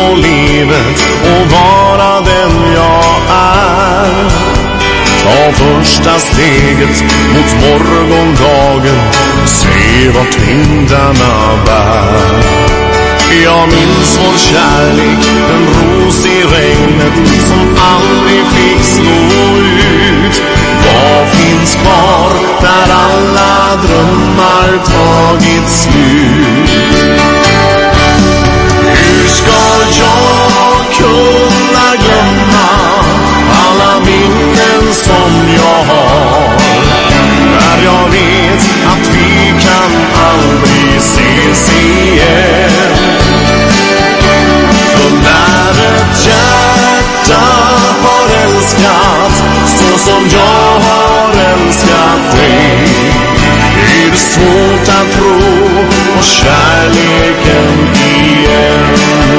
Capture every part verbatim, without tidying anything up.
på livet och vara den jag är. Ta första steget mot morgondagen, se vart vindarna bär. Jag minns vår kärlek, en ros i regnet som aldrig fick slå ut. Vad finns kvar när alla drömmar tagit slut? Hur ska jag kunna glömma alla minnen som jag har, när jag vet att vi kan aldrig ses igen? För när ett hjärta har älskat så som jag har älskat dig, är det svårt att tro på kärleken igen.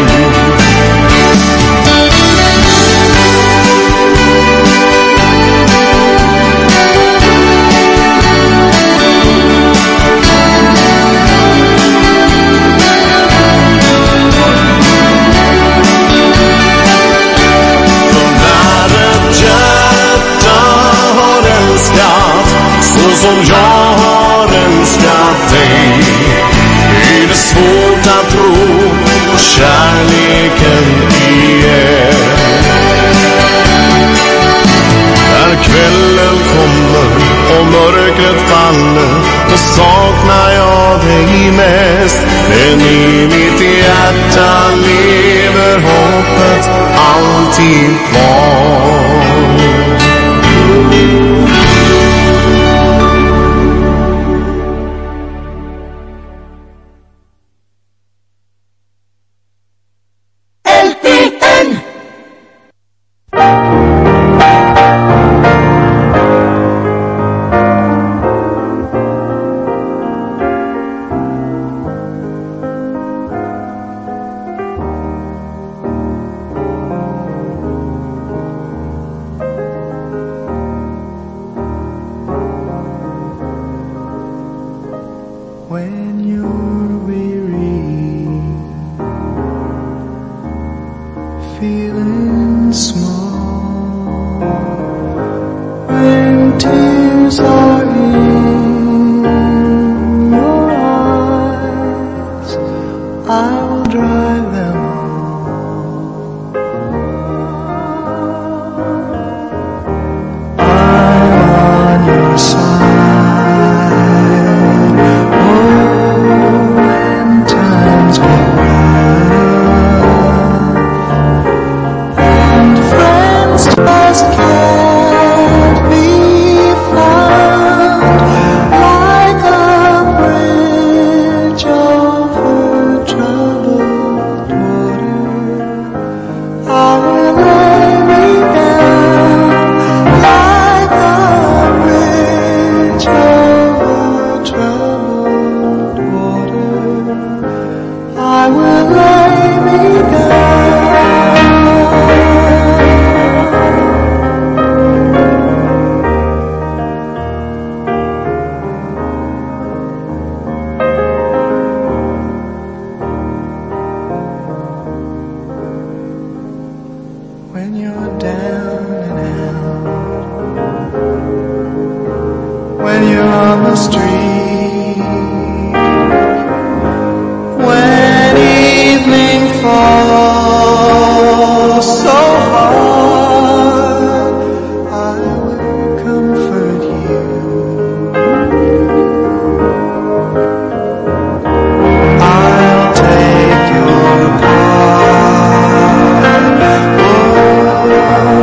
Som jag har älskat dig, är det svårt att tro på kärleken igen. När kvällen kommer och mörkret faller, då saknar jag dig mest. Men i mitt hjärta lever hoppet alltid kvar.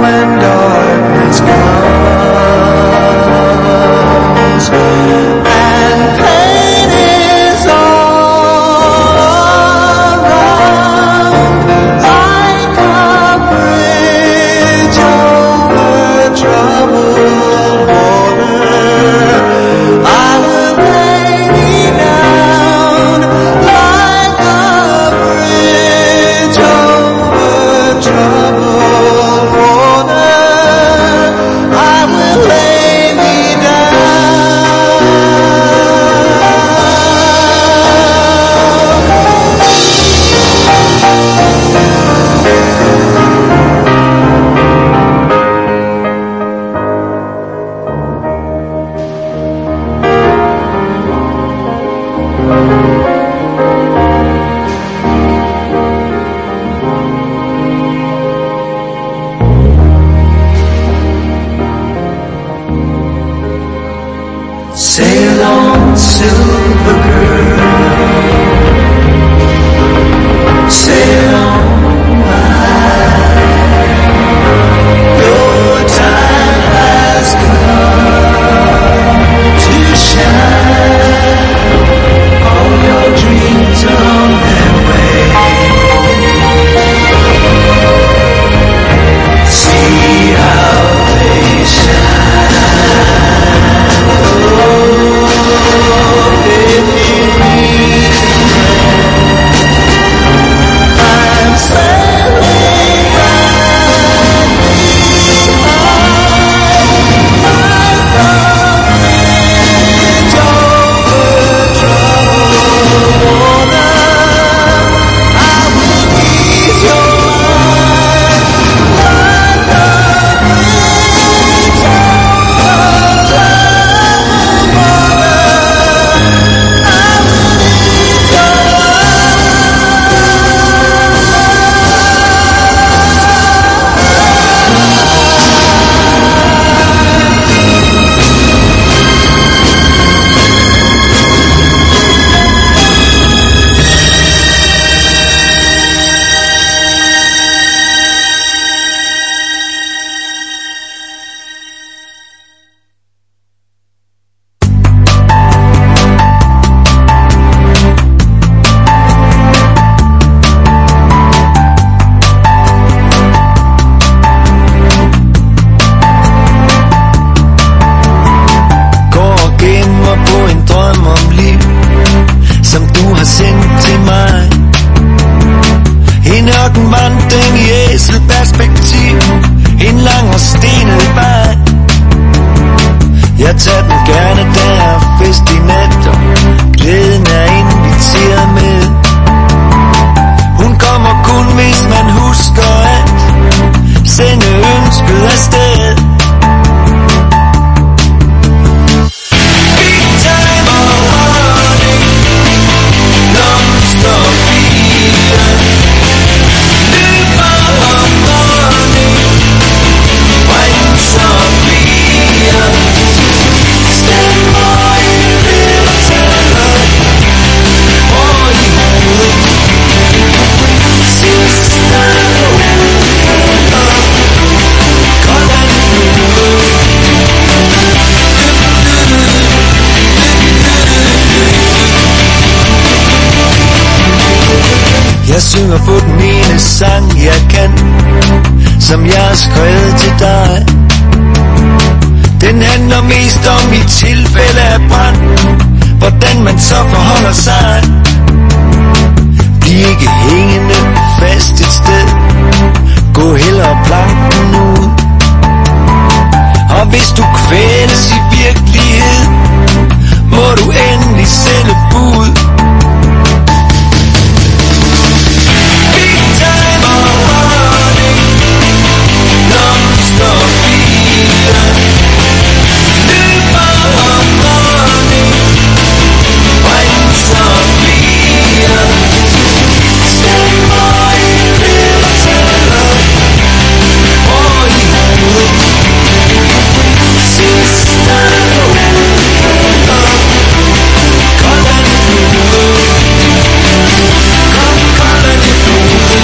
And Sail on, silver girl, sail on by. Your time has come to shine. All your dreams on their way. See how they shine. Oh, if you need I'm sailing right behind the bridge over troubled water. I will ease your mind like the bridge over troubled water. I will ease your går og gemmer på en drøm om liv, som du har sendt til mig. En ørkenvandring i æselperspektiv, en lang og stenet vej. Jeg tager den gerne der, fest i nat, og glæden er inviteret med. Hun kommer kun, hvis man husker at sende ønsket afsted. Big time og honning, blomster og bier, løber og honning, brænds og bier, stemmer i højttaler og i hovedet. Sidste ord, kold and blue. Jeg synger på den ene sang jeg kan, som jeg har skrevet til dig. Den handler mest om i tilfælde af brand, hvordan man så forholder sig. Bliv ikke hængende fast et sted, gå hellere planken ud. Og hvis du kvæles i virkelighed, må du endelig sende bud. Big time og honning, blomster og bier, løber og honning, brænds og bier, stemmer i højttaler og i hovedet. Sidste ord, kold and blue. Kom, kold and blue.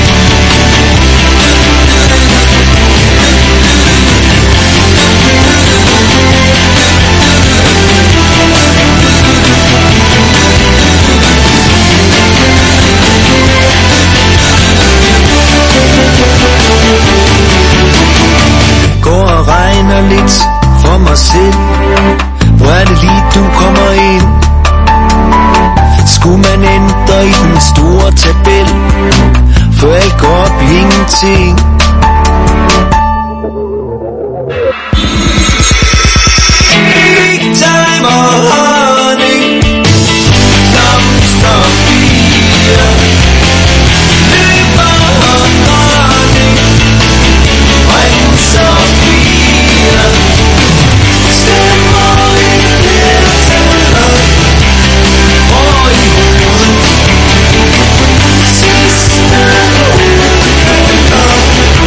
Går og regner lidt for mig selv. Hvor er det lige du kommer ind? Skulle man ændre i den store tabel, for alt går op i ingenting. Big time og honning, blomster og bier, løber og honning, brænds og bier, stemmer i højttaler og i hovedet. Sidste ord,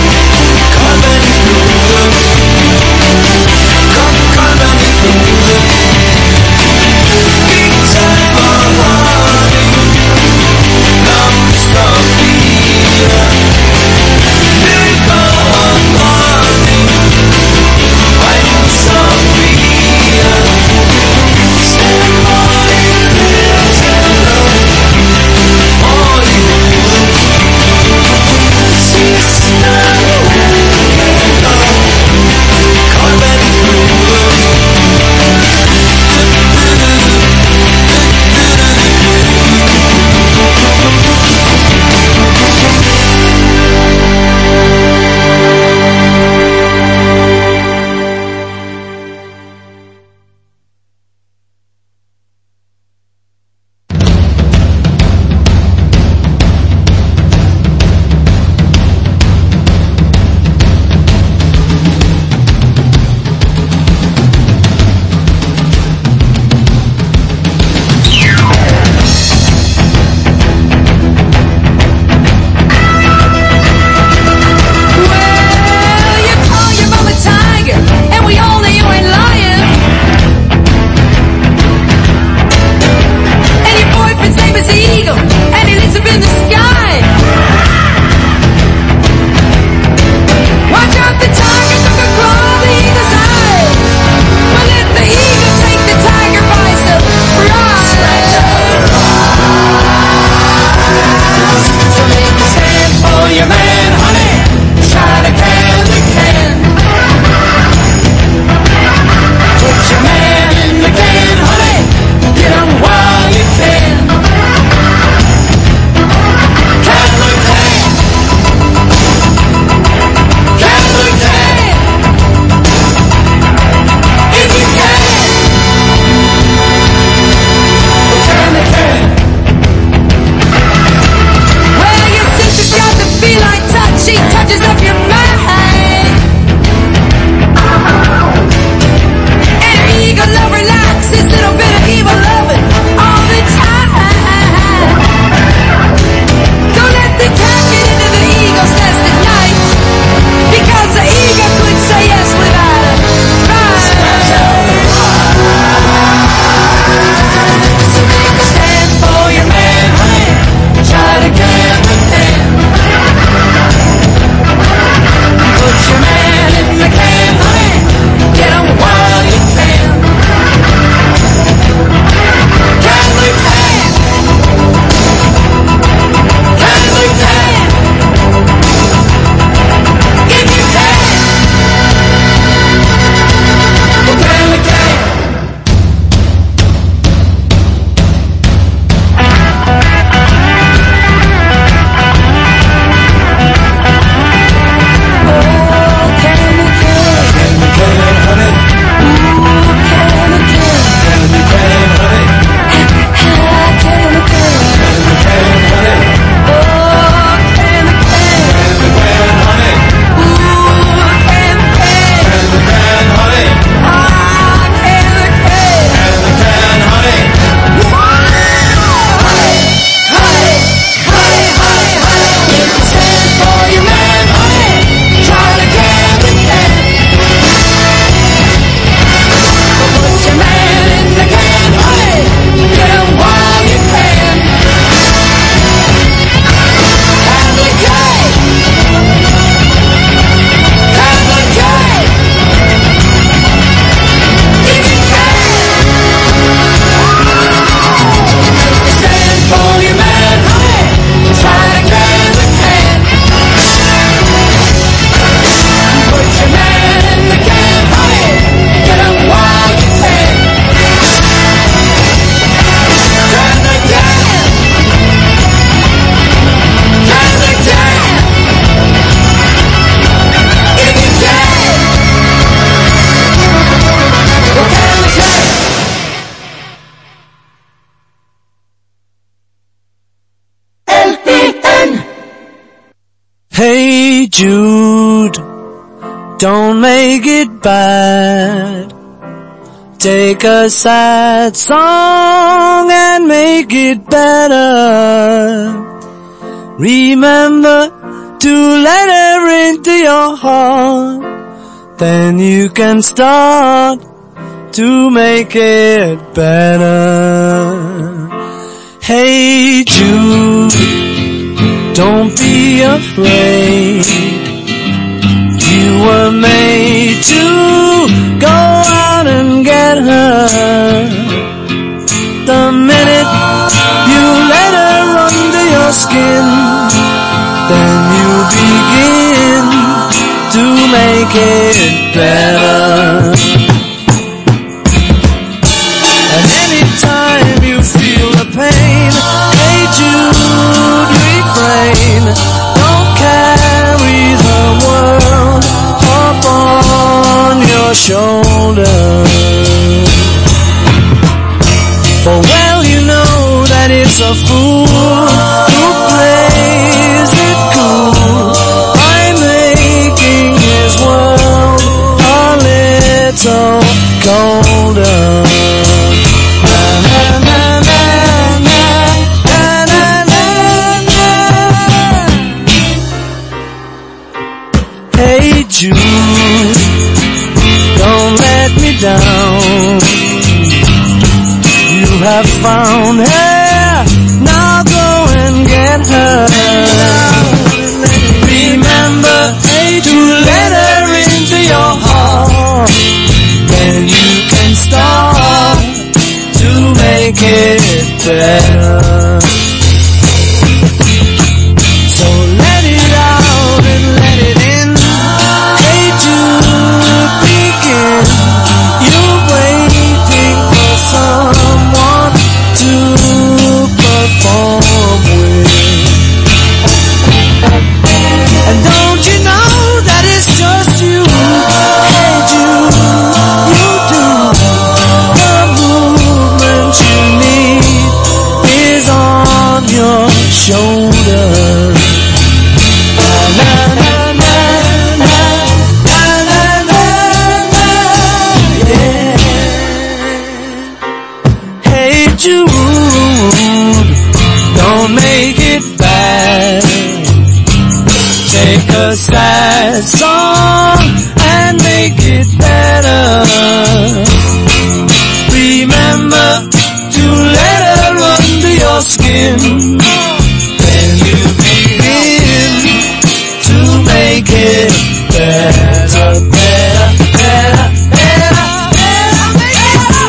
Hey Jude, don't make it bad. Take a sad song and make it better. Remember to let her into your heart. Then you can start to make it better. Hey Jude, don't be afraid. You were made to go out and get her. The minute you let her under your skin, then you begin to make it better. And anytime you feel the pain, hey Jude, refrain. Don't carry the world up on your shoulders. For well you know that it's a fool who plays it cool by making his world a little colder. Na, na, na, na, na, na, na, na. Hey Jude, don't let me down. You have found her, now go and get her. Remember to let her into your heart. Then you can start to make it better. So let it out and let it in. Hey Jude, begin. You're waiting for someone to perform with. And don't you know that it's just you? Hey Jude, you do. The movement you need is on your shoulders. Na na na na na na na na na, yeah. Hey Jude, don't make it bad. Take a sad song and make it better. Remember to let her under your skin. Then you begin to make it better, better, better, better, better, better.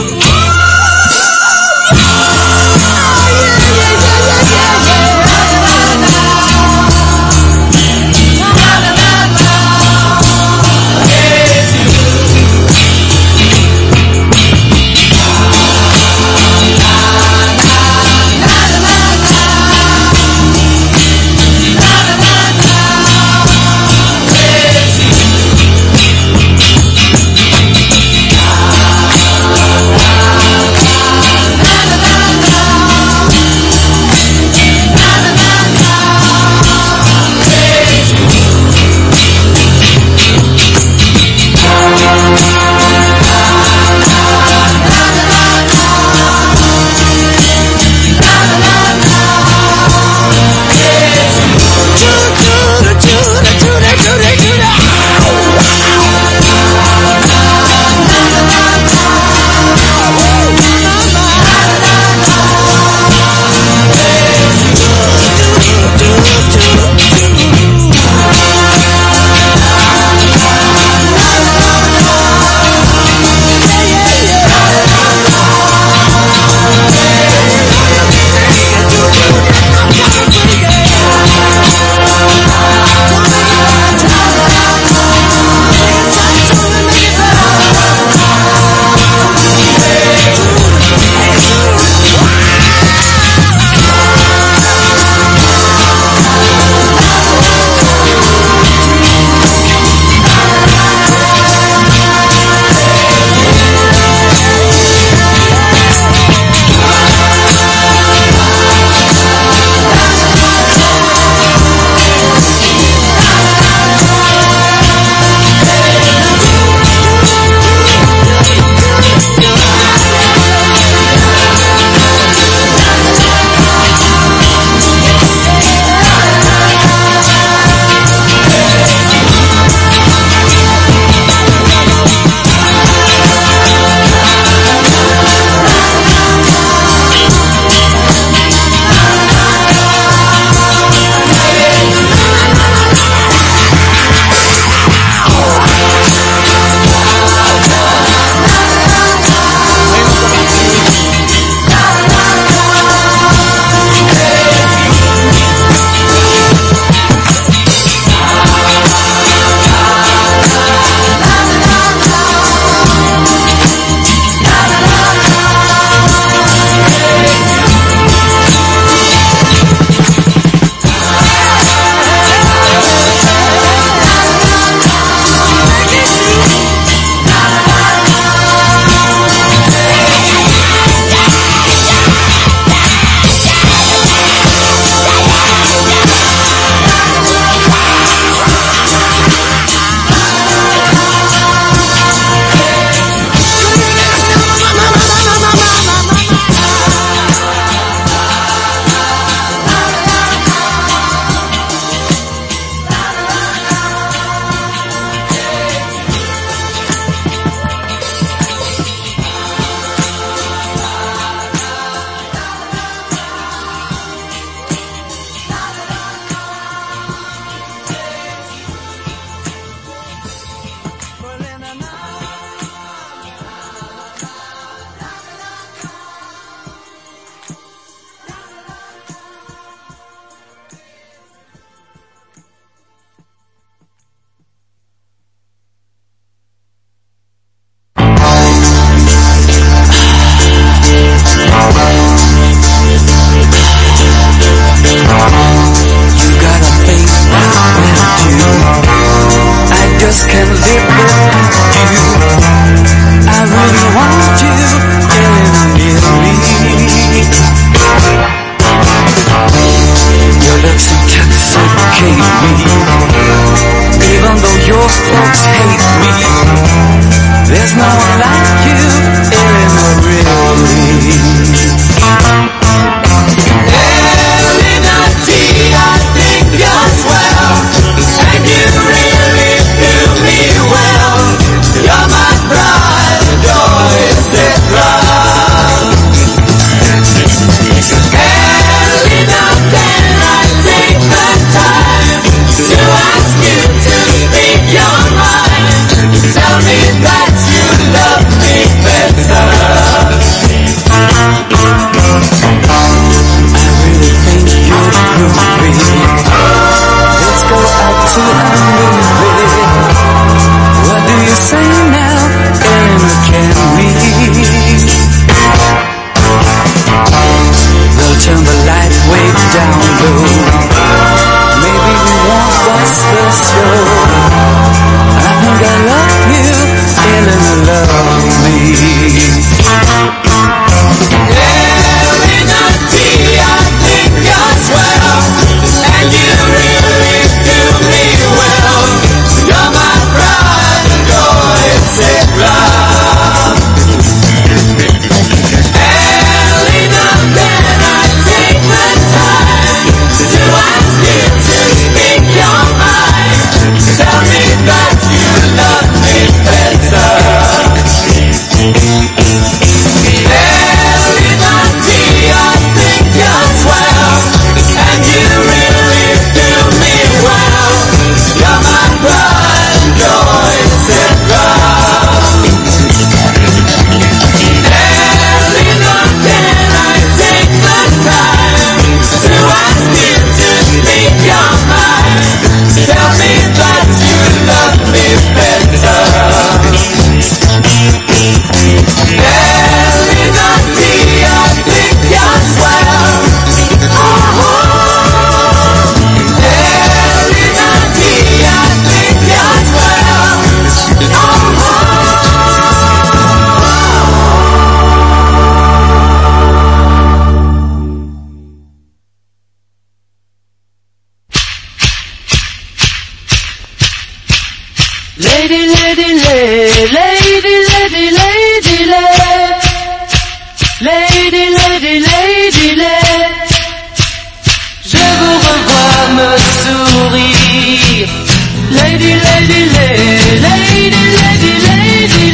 me sourire. Lady, lady, lady, lady, lady, lady,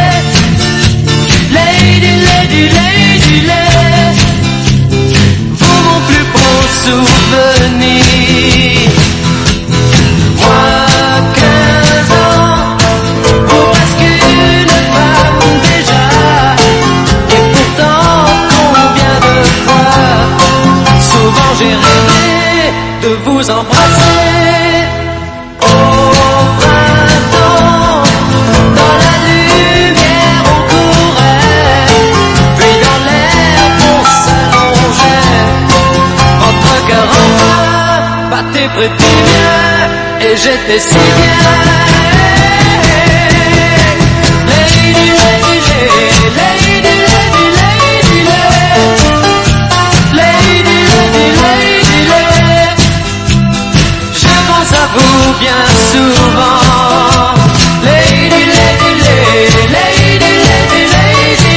lady, lady, lady, lady, vous mon plus beau souvenir. Moi, quinze ans, pour presque une femme déjà, et pourtant combien de fois, souvent j'ai rêvé de vous embrasser. Pretty bien, et j'étais si bien. Lady, lady, lady, lady, lady, lady, lady, lady, lady, je pense à vous bien souvent. Lady, lady, lady, lady, lady, lady,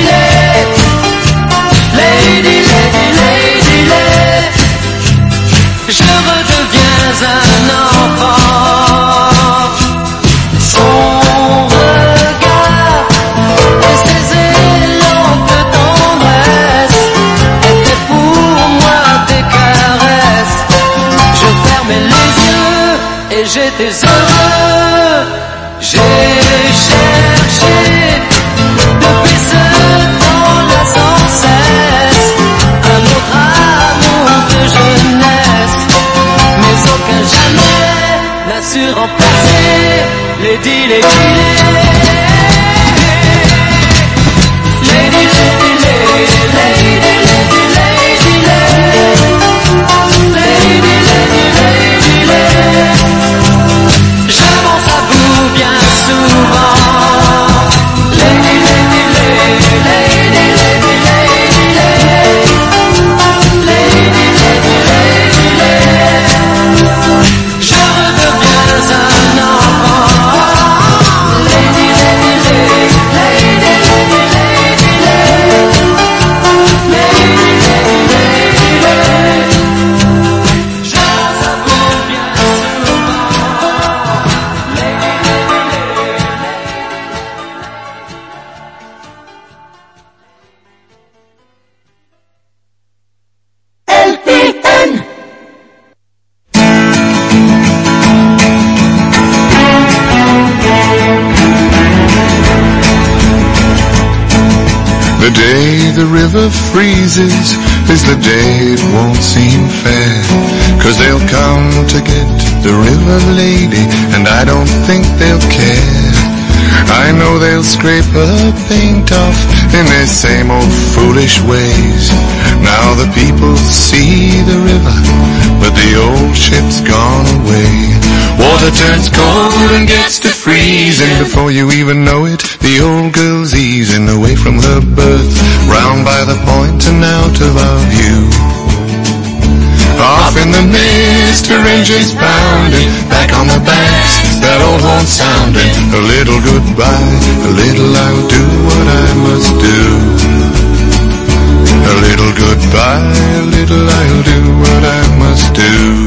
lady, lady, lady, lady, je redeviens un enfant. Son regard et ses élans de tendresse étaient pour moi des caresses. Je fermais les yeux et j'étais heureux. J'ai cherché depuis ce temps-là sans cesse un autre amour de jeunesse, mais aucun jamais n'a su remplacer Lady, Lady, Lady, Lady, Lady, Lady, Lady, Lady, Lady, Lady, Lady, je pense à vous bien souvent. Lady, Lady, Lady, Lady, Lady, Lady, Lady, Lady, Lady, je redeviens un enfant. Lady, lady, lady, lady, lady, lady, lady, lady, je pense à vous bien souvent. Lady, lady, lady, L P N. The day the river freezes is the day it won't seem fair, 'cause they'll come to get the river lady, and I don't think they'll care. I know they'll scrape her paint off in their same old foolish ways. Now the people see the river, but the old ship's gone away. Water turns cold and gets to freezing. Before you even know it, the old girl's easing away from her berth, round by the point and out of our view. Off in the mist, her engine's pounding, back on the banks, that old horn sounding. A little goodbye, a little I'll do what I must do. A little goodbye, a little I'll do what I must do.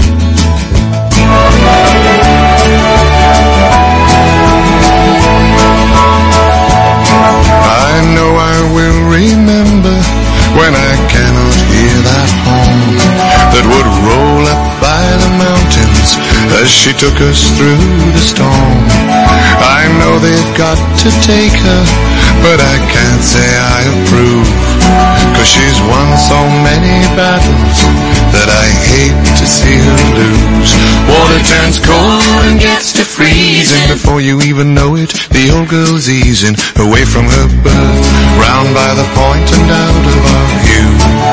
I know I will remember when I cannot hear that horn that would roll up by the mountains as she took us through the storm. I know they've got to take her, but I can't say I approve, 'cause she's won so many battles that I hate to see her lose. Water turns cold and gets to freezing. Before you even know it, the old girl's easing away from her berth, round by the point and out of our view.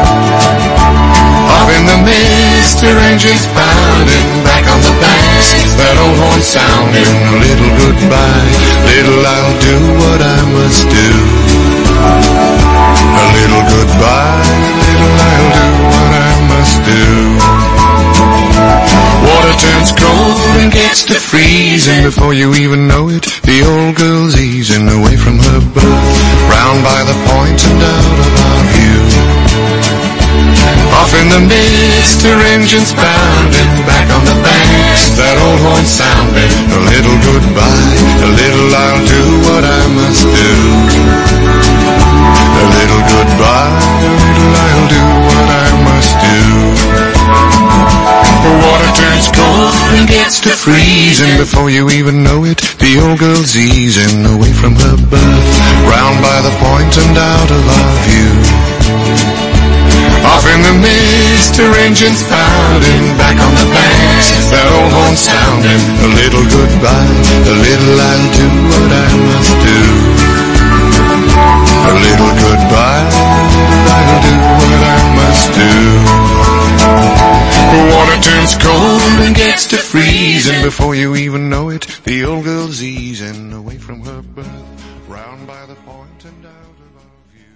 Up in the mist, her engine's pounding, back on the banks, that old horn sounding. A little goodbye, little I'll do what I must do. A little goodbye, little I'll do what I must do. Water turns cold and gets to freezing. Before you even know it, the old girl's easing away from her berth, round by the point and out of our view. Off in the mist, mister Engine's pounding back on the banks. That old horn sounding a little goodbye. A little I'll do what I must do. A little goodbye, a little I'll do what I must do. The water turns cold and gets to freezing. Before you even know it, the old girl's easing away from her berth, round by the point and out of our view. Off in the mist, her engine's pounding back on the banks. That old horn sounding a little goodbye. A little I'll do what I must do. A little goodbye, I'll do what I must do. The water turns cold and gets to freezing. Before you even know it, the old girl's easing away from her berth, round by the point and out of our view.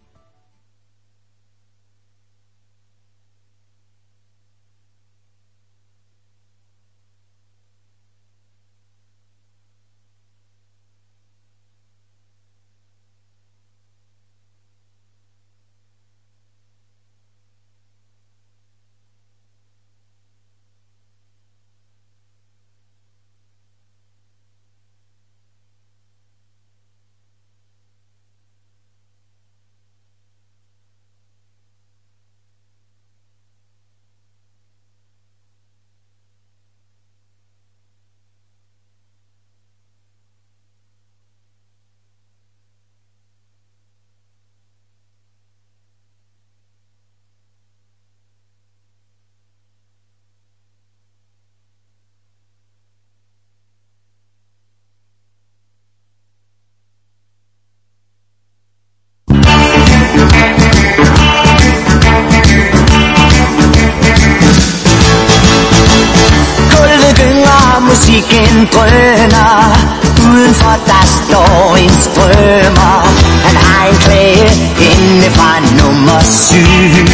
Musikken drøner, udenfor der står en strømmer. Han har en klage inde fra nummer syv.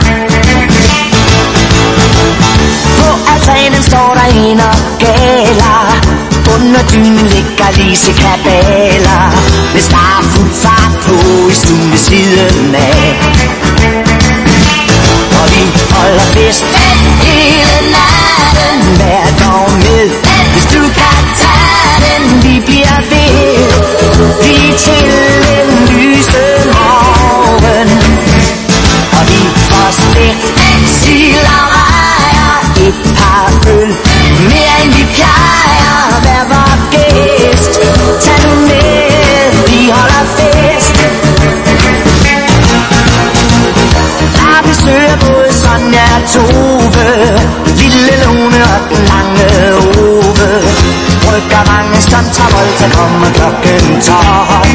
På altanen står der en og gæler. Under dynen ligger Lise kabaler. Med starfuld fart på i stuen ved siden af. Og vi holder fest hele natten. Vær dog med, hvis du kan tage den. Vi bliver ved, lige til en lyse morgen. Og vi får stegt sild og rejer. Et par øl, mere end vi plejer. Vær vor gæst, tag nu med, vi holder fest. Der besøger både Sonja og Tove, Lille Lone og den lange Ove. Brygger mange som Travolta, kommer klokken tolv.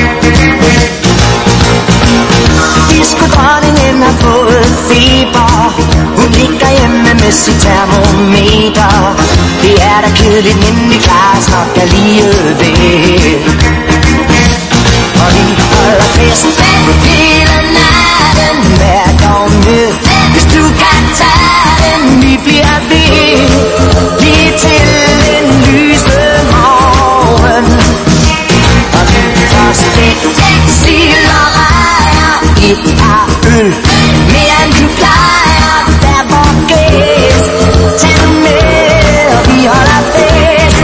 Disco-dronningen har fået feber. Hun ligger hjemme med sit termometer. Det er da kedeligt, men vi klarer os nok alligevel. Og vi holder fest hele natten. Vær dog med, hvis du kan tage den. Vi bliver ved, lige til en lyse morgen. Og vi får stegt sild og rejer. Et par øl, mere end du plejer. Der hvor gæst, tag nu med, og vi holder fest.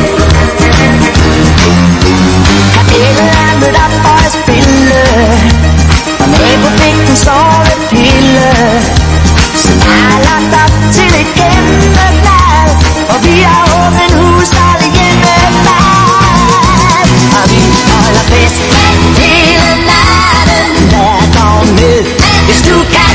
Kapellet er mødt op for at spille, og med på pligten står et pille. Så jeg er lagt op til et gennemblad, og vi har åbent hus, der er hjemmebad. Og vi holder fest hele natten. Vær dog med, hvis du kan.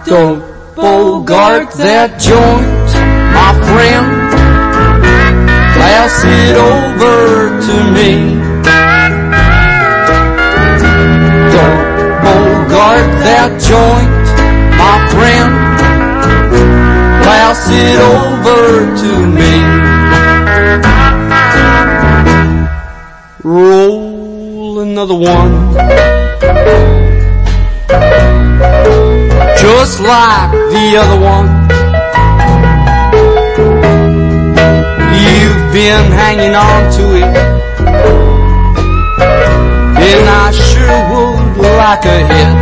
Don't bogart that joint, my friend. Pass it over to me. Don't bogart that joint, my friend. Pass it over to me. Roll another one. Just like the other one. You've been hanging on to it, and I sure would like a hit.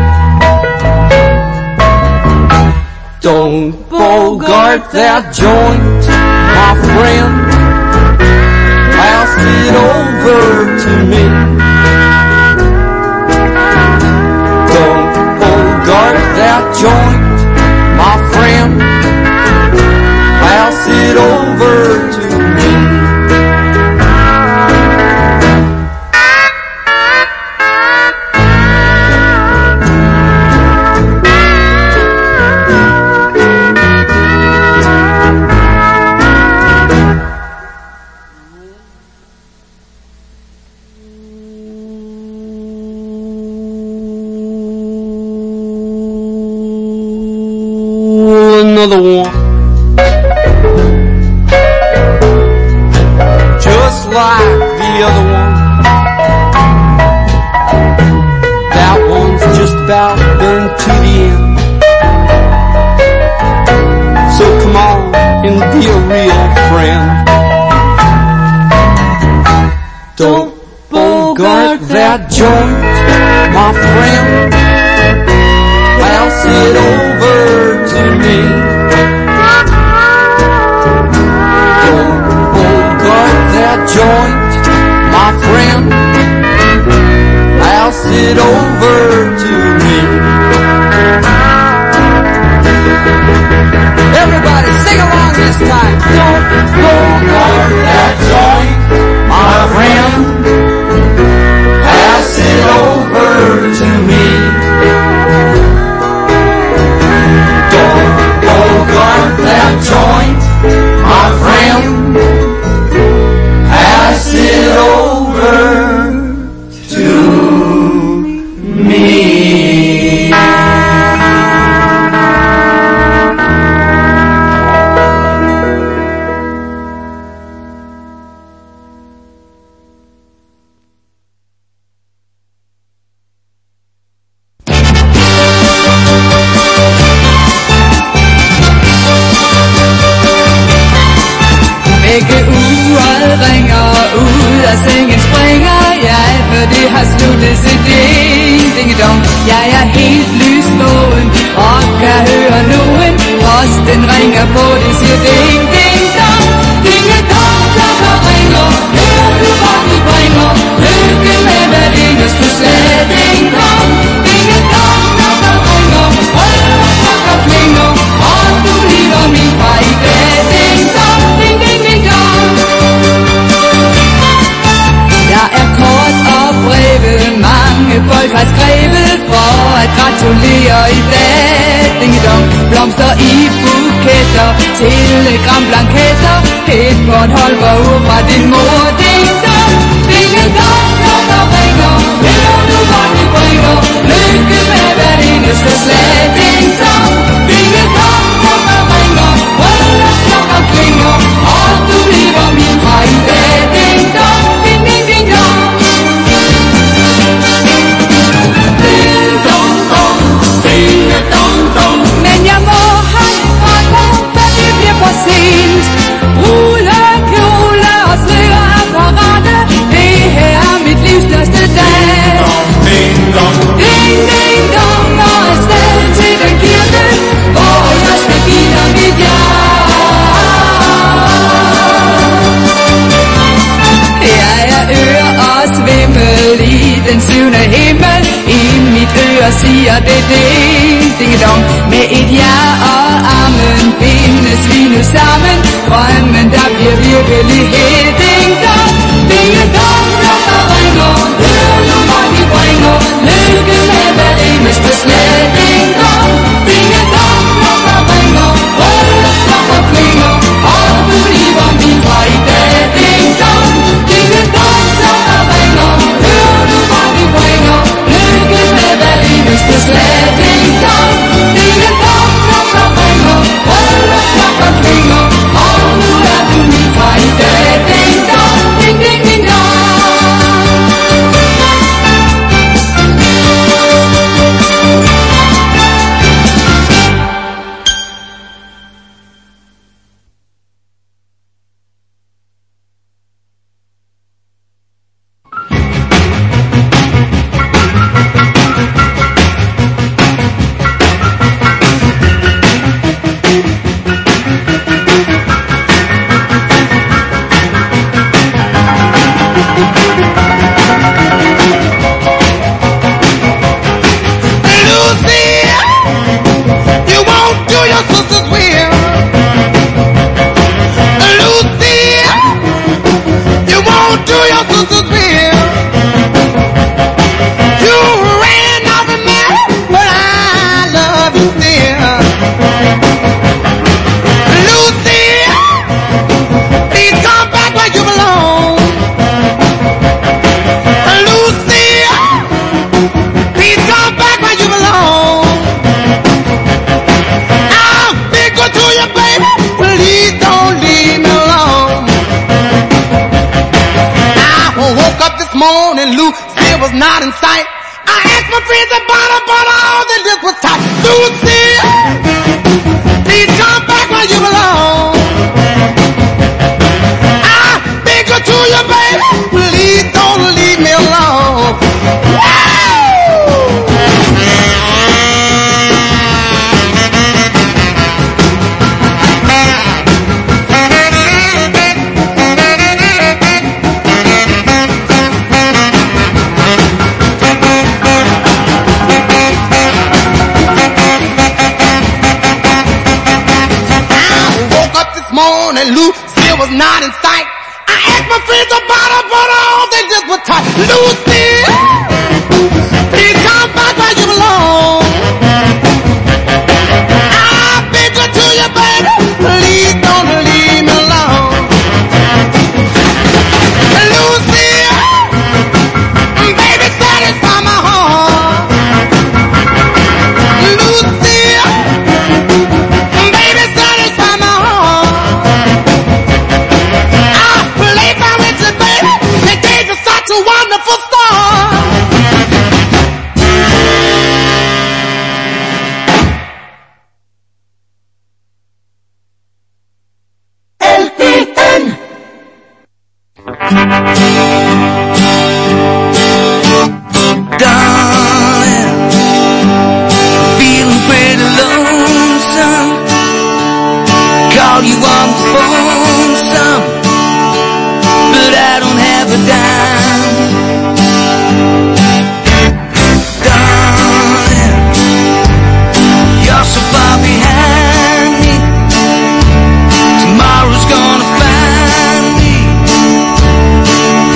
Don't bogart that joint, my friend. Pass it over to me. Don't bogart that joint, my friend. Pass it over to me. Another one. Just like the other one. That one's just about been to the end. So come on and be a real friend. Don't bogart that joint, my friend. Pass it over to me. Don't bogart that joint, my friend. Pass it over to me. Everybody sing along this time. Don't bogart that joint, my friend. Pass it over to me. Don't bogart that joint, my friend. Pass it over to me. Begge uret ringer ud af sengen springer jeg, for det har sluttet sig ding, ding dong. Jeg er helt lysvågen og kan høre nogen. Posten ringer på, de siger ding, ding dong. Ding dong, klokker ringer, hører du hvad de bringer? Lykke med hvad dinges du slag, ding dong. Ding dong, klokker ringer, røde klokker klinger, og du lever min fra i dag, ding dong, ding ding ding dong. Jeg er kort og brevet, mange folk har skrevet for at gratulere i dag, ding dong. Blomster i buketter, telegramblanketter, et Bornholmer ur fra din mor, ding dong. Ding dong, klokker ringer, hører du hvad de bringer? Lykke med hvert eneste slag, ding dong. Ding dong, klokker ringer, røde klokker klinger, og du bliver min fra i dag, ding dong, ding ding ding dong. Ding dong dong, ding dong dong. Men jeg må herfra gå, for det bliver for sent. Rulle, kjole og slyreapparate, det her er mit livs største dag. Ding dong, ding ding dong, og afsted til den kirke, hvor jeg skal give dig mit ja. Jeg er øre og svimmel i den syvende himmel. I mit øre siger det ding, ding dong. Med et ja og amen bindes vi nu sammen. Drømmen der bliver virkelighed, ding dong. Ding dong, klokker ringer, hører du hvad de bringer? Lykke med hvert eneste slag, ding dong. Ding dong, Lucy. Lucy, please come back where you belong. Lucy, please come back where you belong. I'll be good to you, baby. Please don't leave me alone. I woke up this morning, Lucy was not in sight. I asked my friends about her, but all they did was talk. Lucy, please come back where you belong. I'll be good to you, baby. Please don't leave me alone. Morning, Lucy was not in sight. I asked my friends about her, but all they did was talk. Lucy, please come back where you belong. I'll be good to you, baby. Please don't leave me alone. Lucy, baby, satisfy my heart. Lucy, baby, satisfy my heart. A wonderful star. L T N. Darling, feeling pretty lonesome. Call you on the phone some, but I don't have a dime. So far behind me, tomorrow's gonna find me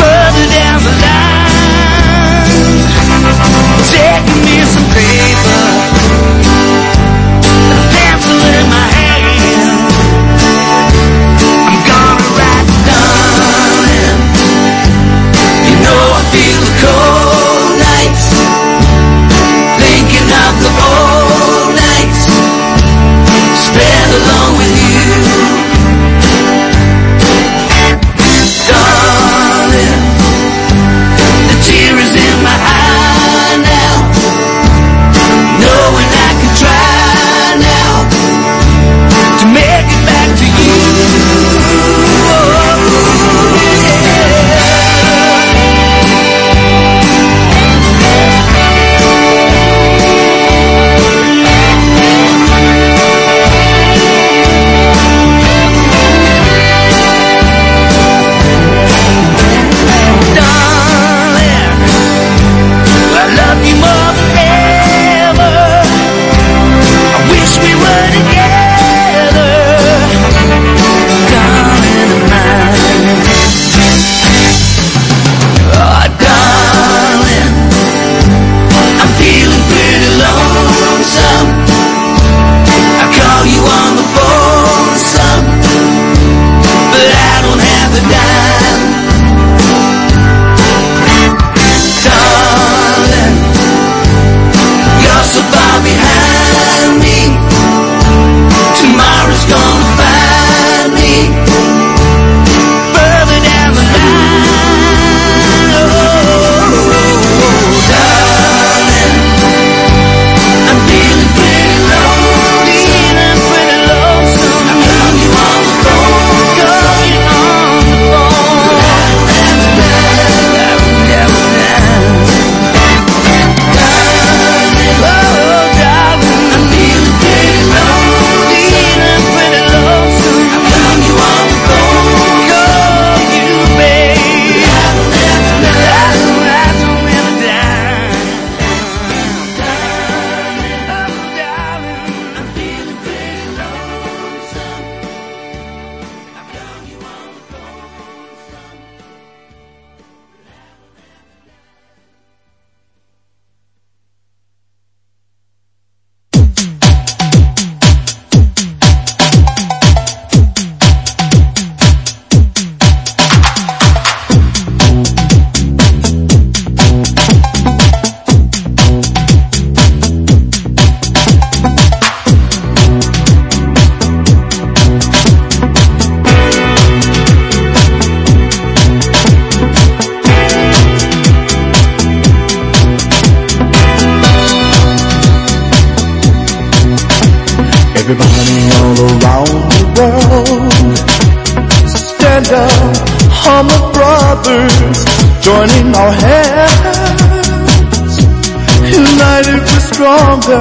Everybody all around the world, stand up, humble brothers, joining our hands, united we're stronger,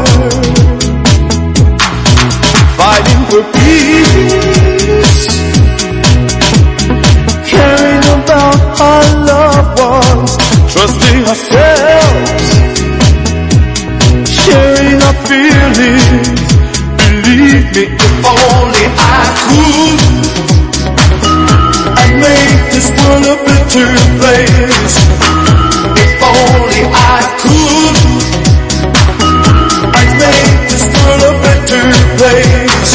fighting for peace, caring about our loved ones, trusting ourselves, sharing our feelings. Believe me, if only I could, I'd make this world a better place. If only I could, I'd make this world a better place.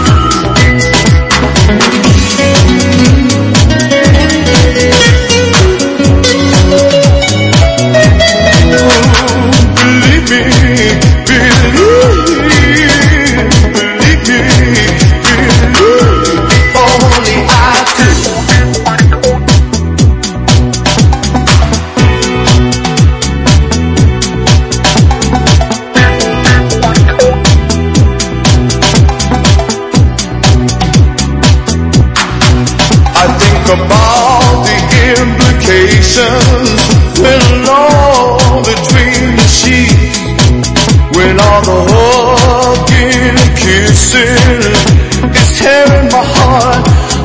About the implications when all between the sheets, when all the hugging and kissing is tearing my heart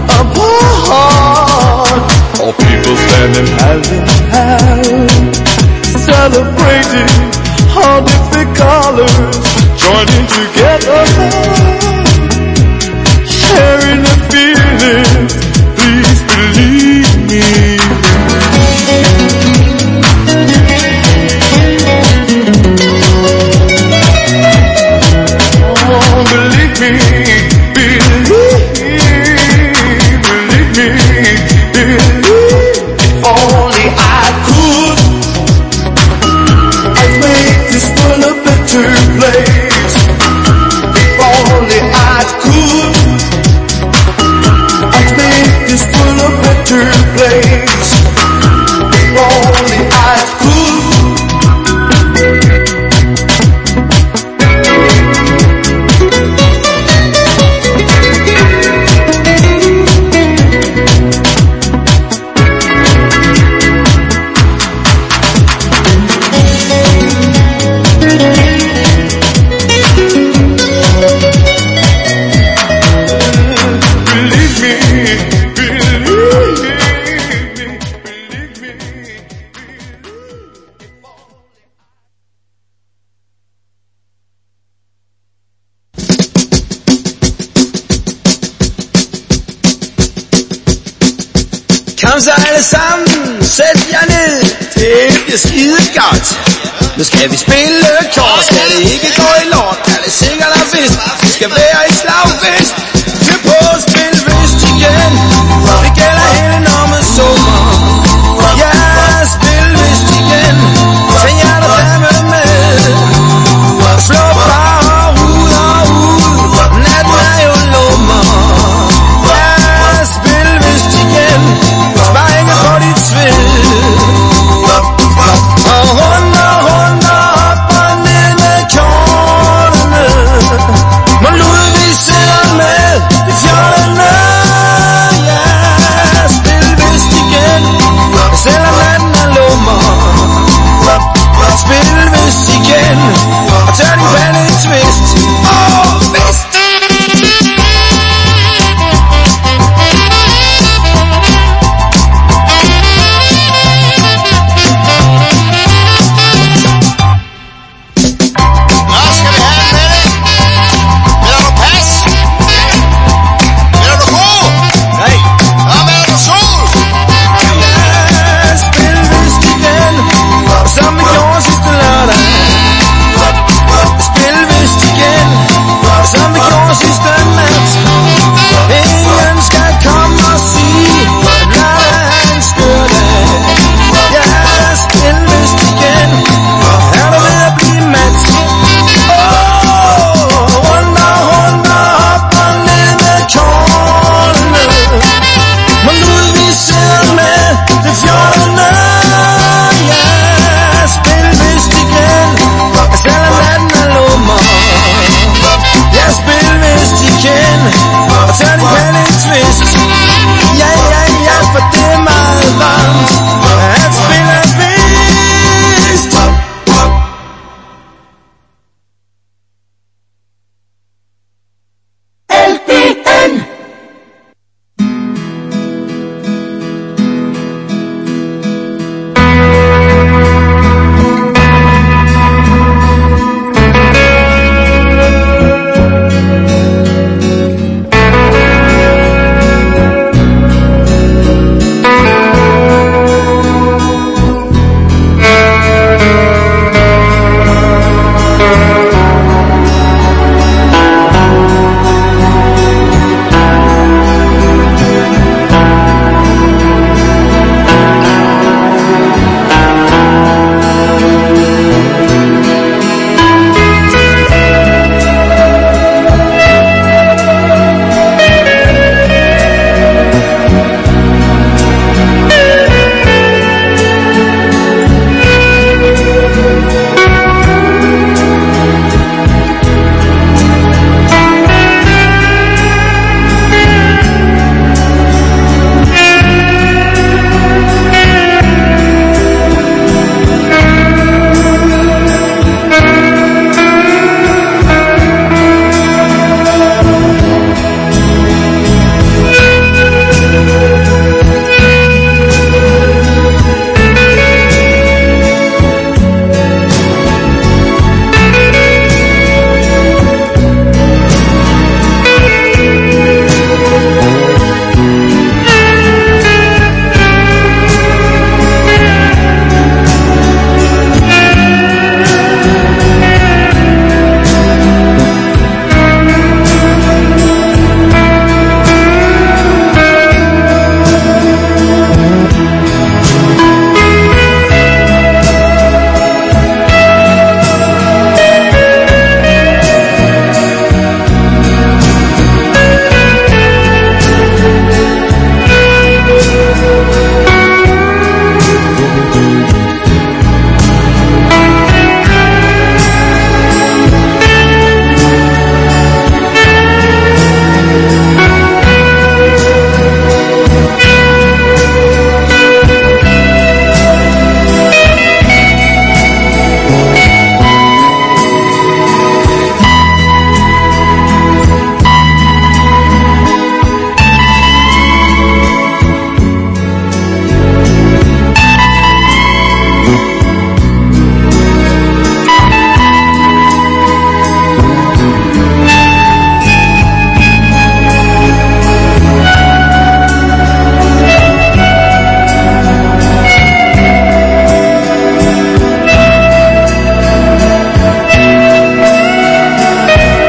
apart. All people standing hand in hand, celebrating all different colors, joining together, sharing the feelings. Please believe me. Oh, believe me, believe, believe me, believe. If only I could, I'd make this world a better place. If only I could, this world a better place. If only I could. Kom så alle sammen, sæt jer ned, det bliver skide godt. Nu skal vi spille kort, skal det ikke gå i lort, lad det se